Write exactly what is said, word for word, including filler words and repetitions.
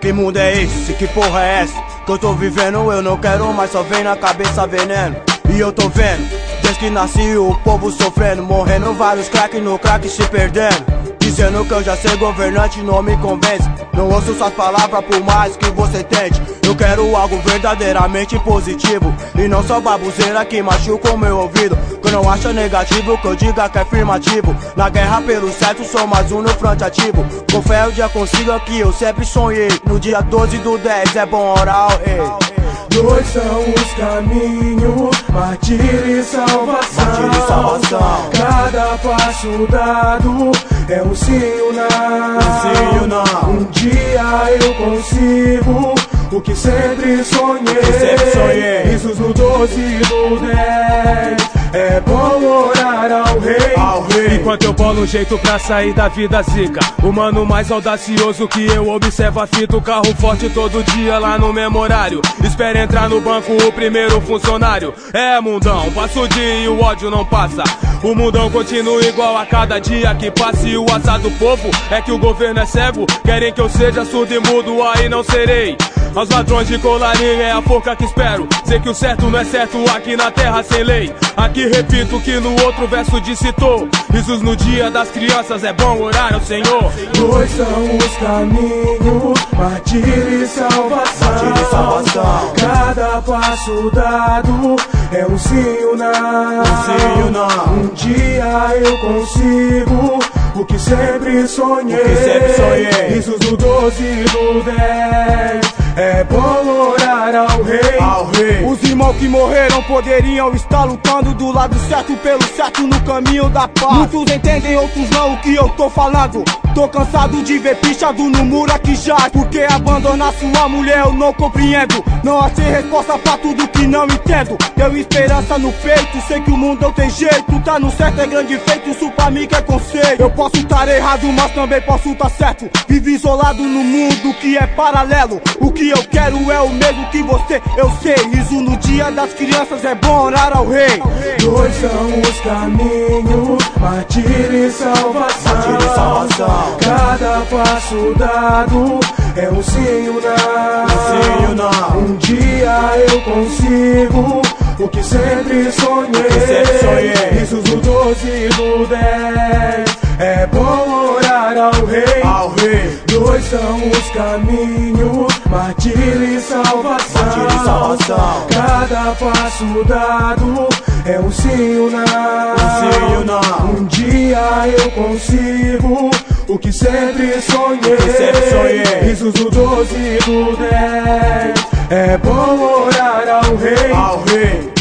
Que mundo é esse? Que porra é essa? Que eu tô vivendo, eu não quero mais, só vem na cabeça veneno. E eu tô vendo, desde que nasci o povo sofrendo, morrendo vários crack no crack se perdendo. Dizendo que eu já sei governante, não me convence. Não ouço suas palavras por mais que você tente. Eu quero algo verdadeiramente positivo e não só babuzeira que machuca o meu ouvido. Que eu não acho negativo, que eu diga que é afirmativo. Na guerra pelo certo, sou mais um no front ativo. Com fé o dia consigo aqui, eu sempre sonhei. No dia doze do dez é bom orar ao rei. Dois são os caminhos, martírio e salvação. Martírio e salvação. Cada passo dado é um sim ou não. Um sim ou não. Um dia eu consigo o que sempre sonhei. O que sempre sonhei. Jesus no doze do dez. É bom orar ao rei. Ao rei. Enquanto eu bolo um jeito pra sair da vida zica, o mano mais audacioso que eu observo a fita. O carro forte todo dia lá no mesmo horário. Espera entrar no banco o primeiro funcionário. É mundão, passa o dia e o ódio não passa. O mundão continua igual a cada dia que passa. E o azar do povo é que o governo é cego. Querem que eu seja surdo e mudo, aí não serei. Aos ladrões de colarinho é a forca que espero. Sei que o certo não é certo aqui na terra sem lei. Aqui repito que no outro verso dicitou: Jesus no dia das crianças é bom orar ao Senhor. Dois são os caminhos, martírio e salvação. Martírio e salvação. Cada passo dado é um sim ou não. Um sim ou não. Um dia eu consigo o que sempre sonhei. O que sempre sonhei. Jesus no doze do dez. É bom orar ao rei. Ao rei. Os irmãos que morreram poderiam estar lutando do lado certo, pelo certo, no caminho da paz. Muitos entendem, outros não o que eu tô falando. Tô cansado de ver pichado no muro aqui já. Porque abandonar sua mulher eu não compreendo. Não achei resposta pra tudo que não entendo. Deu esperança no peito, sei que o mundo não tem jeito. Tá no certo é grande feito, isso pra mim que é conceito. Eu posso estar errado, mas também posso estar certo. Vivo isolado no mundo que é paralelo. O que eu quero é o mesmo que você, eu sei. Riso no dia das crianças é bom orar ao rei. Dois são os caminhos, martírio e salvação. Martírio e salvação. Cada passo dado é um sim ou não. Um sim ou não. Um dia eu consigo o que sempre sonhei. O que sempre sonhei. Jesus no doze do dez. É bom orar ao rei. Ao rei. Dois são os caminhos, martírio e salvação. Martírio e salvação. Cada passo dado é um sim ou não. Um sim ou não. Um dia eu consigo o que sempre sonhei. O que sempre sonhei. Jesus no doze do dez. É bom orar ao rei. Ao rei.